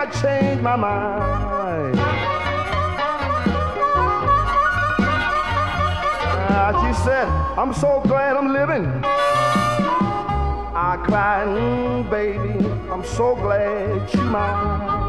changed my mind. She said, I'm so glad I'm living. I cried, baby, I'm so glad you're mine.